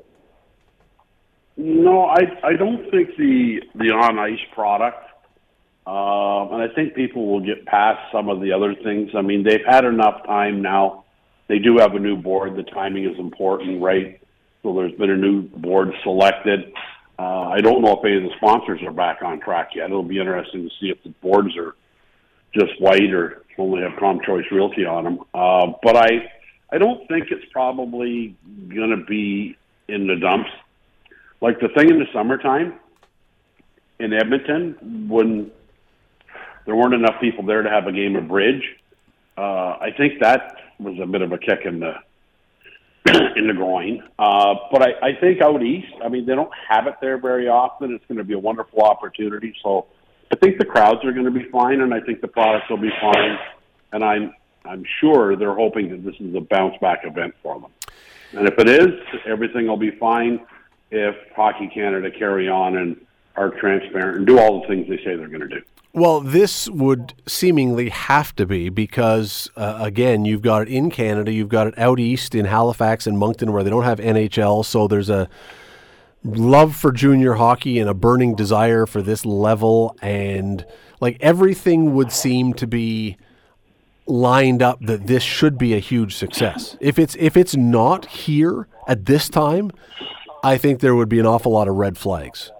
No, I don't think the on-ice product, and I think people will get past some of the other things. I mean, they've had enough time now. They do have a new board. The timing is important, right? So there's been a new board selected. I don't know if any of the sponsors are back on track yet. It'll be interesting to see if the boards are just white or only have ComChoice Realty on them. But I don't think it's probably going to be in the dumps. Like the thing in the summertime in Edmonton, when there weren't enough people there to have a game of bridge, I think that was a bit of a kick in the groin. But I think out east, I mean, they don't have it there very often. It's going to be a wonderful opportunity. So I think the crowds are going to be fine, and I think the products will be fine. And I'm sure they're hoping that this is a bounce-back event for them. And if it is, everything will be fine if Hockey Canada carry on and are transparent and do all the things they say they're going to do. Well, this would seemingly have to be because, again, you've got it in Canada, you've got it out east in Halifax and Moncton where they don't have NHL, so there's a love for junior hockey and a burning desire for this level, and like everything would seem to be lined up that this should be a huge success. If it's not here at this time, I think there would be an awful lot of red flags.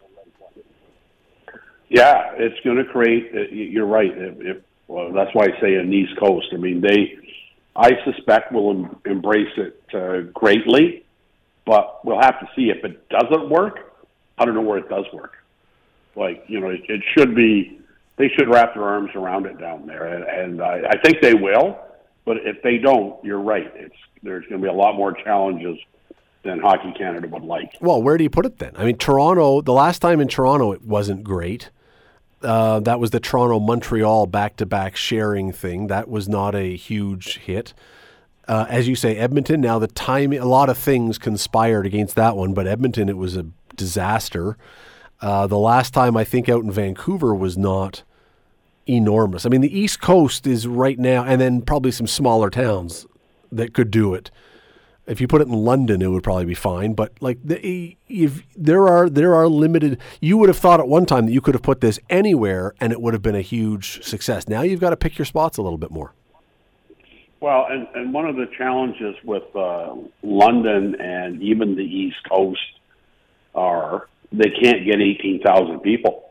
Yeah, it's going to create. You're right. Well, that's why I say an East Coast. I mean, I suspect will embrace it greatly, but we'll have to see if it doesn't work. I don't know where it does work. Like, you know, it should be. They should wrap their arms around it down there, and I think they will. But if they don't, you're right. There's going to be a lot more challenges than Hockey Canada would like. Well, where do you put it then? I mean, Toronto. The last time in Toronto, it wasn't great. That was the Toronto-Montreal back-to-back sharing thing. That was not a huge hit. As you say, Edmonton, now the timing, a lot of things conspired against that one, but Edmonton, it was a disaster. The last time I think out in Vancouver was not enormous. I mean, the East Coast is right now, and then probably some smaller towns that could do it. If you put it in London, it would probably be fine. But like, if there are limited. You would have thought at one time that you could have put this anywhere and it would have been a huge success. Now you've got to pick your spots a little bit more. Well, and one of the challenges with London and even the East Coast are they can't get 18,000 people.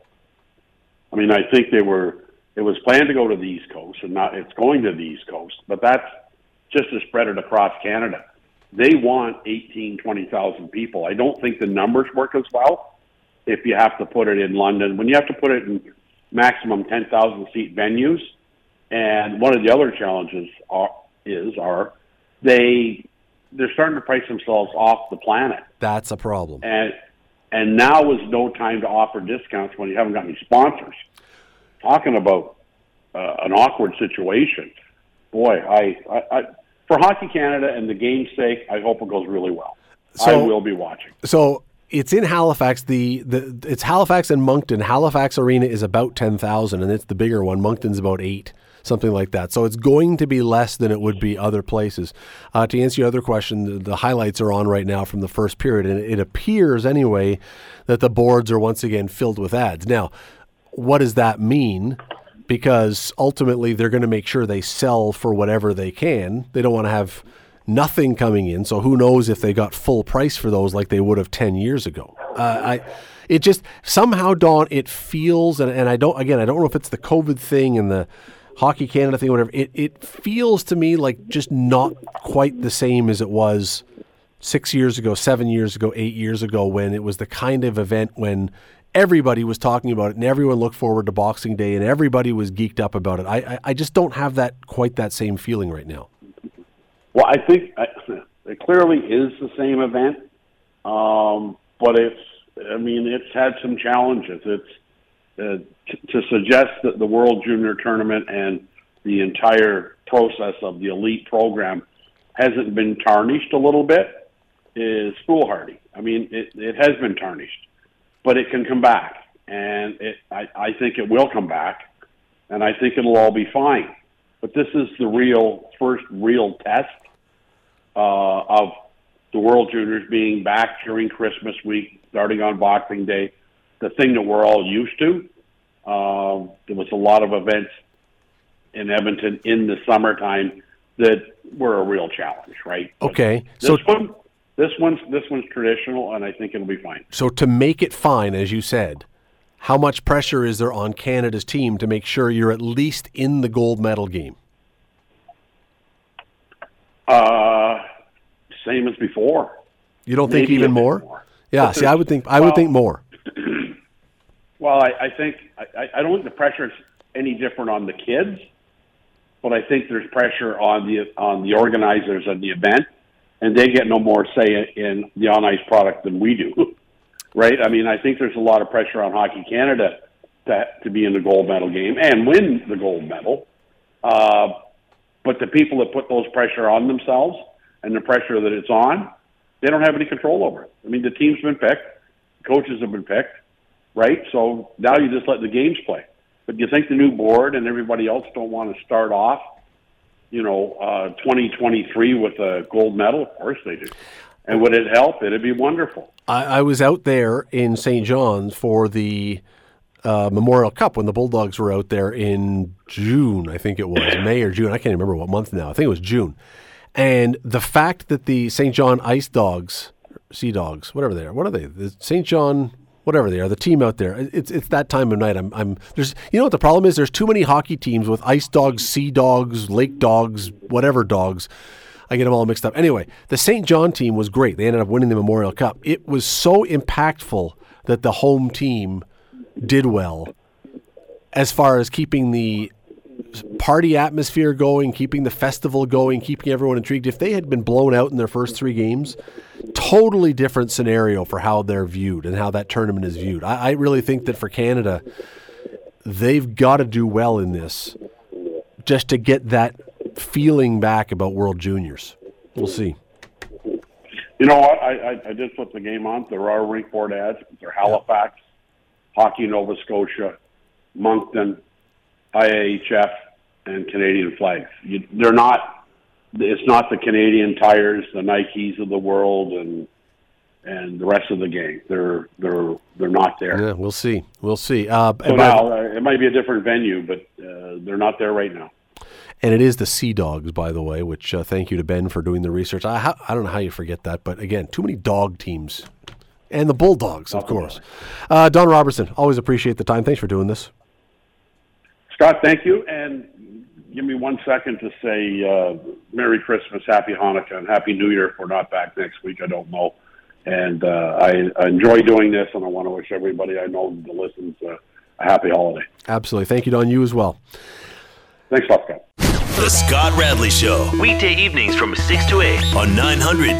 I mean, I think it was planned to go to the East Coast, and now it's going to the East Coast. But that's just to spread it across Canada. They want 20,000 people. I don't think the numbers work as well if you have to put it in London. When you have to put it in maximum 10,000 seat venues, and one of the other challenges are they're starting to price themselves off the planet. That's a problem. And now is no time to offer discounts when you haven't got any sponsors. Talking about an awkward situation. Boy, I for Hockey Canada and the game's sake, I hope it goes really well. So, I will be watching. So it's in Halifax. It's Halifax and Moncton. Halifax Arena is about 10,000, and it's the bigger one. Moncton's about 8. something like that. So it's going to be less than it would be other places. To answer your other question, the highlights are on right now from the first period, and it appears anyway that the boards are once again filled with ads. Now, what does that mean? Because ultimately they're going to make sure they sell for whatever they can. They don't want to have nothing coming in, so who knows if they got full price for those like they would have 10 years ago. It just somehow, Don, it feels, and I don't know if it's the COVID thing and the Hockey Canada thing, whatever. It feels to me like just not quite the same as it was 6 years ago, 7 years ago, 8 years ago, when it was the kind of event when everybody was talking about it and everyone looked forward to Boxing Day and everybody was geeked up about it. I just don't have quite that same feeling right now. Well, I think it clearly is the same event, but it's had some challenges. It's to suggest that the World Junior Tournament and the entire process of the elite program hasn't been tarnished a little bit is foolhardy. I mean, it has been tarnished, but it can come back, and I think it will come back, and I think it'll all be fine. But this is the first real test of the World Juniors being back during Christmas week, starting on Boxing Day, the thing that we're all used to. There was a lot of events in Edmonton in the summertime that were a real challenge, right? Okay. This one's traditional, and I think it'll be fine. So to make it fine, as you said, how much pressure is there on Canada's team to make sure you're at least in the gold medal game? Same as before. You don't think even more? Yeah. See, I would think more. Well, I think I don't think the pressure is any different on the kids, but I think there's pressure on the organizers of the event, and they get no more say in the on-ice product than we do, right? I mean, I think there's a lot of pressure on Hockey Canada to be in the gold medal game and win the gold medal, but the people that put those pressure on themselves and the pressure that it's on, they don't have any control over it. I mean, the team's been picked, coaches have been picked, right? So now you just let the games play. But do you think the new board and everybody else don't want to start off, 2023 with a gold medal? Of course they do. And would it help? It'd be wonderful. I was out there in St. John's for the Memorial Cup when the Bulldogs were out there in June, I think it was, May or June. I can't remember what month now. I think it was June. And the fact that the St. John Ice Dogs, Sea Dogs, whatever they are, what are they? The St. John, whatever they are, the team out there. It's that time of night. There's what the problem is? There's too many hockey teams with Ice Dogs, Sea Dogs, Lake Dogs, whatever dogs. I get them all mixed up. Anyway, the St. John team was great. They ended up winning the Memorial Cup. It was so impactful that the home team did well as far as keeping the party atmosphere going, keeping the festival going, keeping everyone intrigued. If they had been blown out in their first three games, totally different scenario for how they're viewed and how that tournament is viewed. I really think that for Canada, they've got to do well in this just to get that feeling back about World Juniors. We'll see. You know what? I did flip the game on. There are rink board ads. They're Halifax, Hockey Nova Scotia, Moncton, IAHF, and Canadian Flags. They're not. It's not the Canadian Tires, the Nikes of the world, and the rest of the gang. They're not there. Yeah, we'll see. We'll see. So now it might be a different venue, but they're not there right now. And it is the Sea Dogs, by the way, which thank you to Ben for doing the research. I don't know how you forget that, but again, too many dog teams. And the Bulldogs, of course. Don Robertson, always appreciate the time. Thanks for doing this. Scott, thank you. And give me 1 second to say Merry Christmas, Happy Hanukkah, and Happy New Year if we're not back next week. I don't know. And I enjoy doing this, and I want to wish everybody I know that listens a happy holiday. Absolutely. Thank you, Don. You as well. Thanks a lot, Scott. The Scott Radley Show. Weekday evenings from 6 to 8 on 900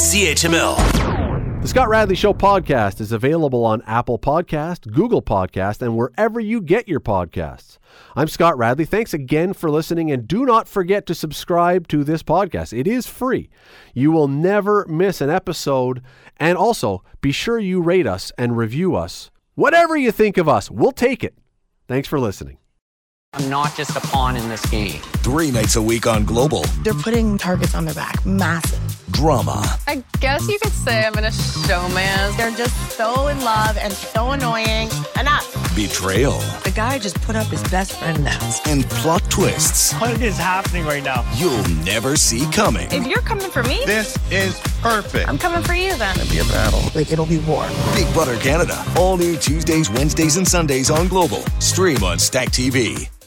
CHML. The Scott Radley Show podcast is available on Apple Podcast, Google Podcast, and wherever you get your podcasts. I'm Scott Radley. Thanks again for listening, and do not forget to subscribe to this podcast. It is free. You will never miss an episode, and also be sure you rate us and review us. Whatever you think of us, we'll take it. Thanks for listening. I'm not just a pawn in this game. 3 nights a week on Global. They're putting targets on their back. Massive. Drama. I guess you could say I'm in a showman. They're just so in love and so annoying. Enough. Betrayal. The guy just put up his best friend now. And plot twists. What is happening right now? You'll never see coming. If you're coming for me, This is perfect. I'm coming for you then. It'll be a battle. Like, it'll be war. Big Brother Canada. All new Tuesdays, Wednesdays, and Sundays on Global. Stream on Stack TV.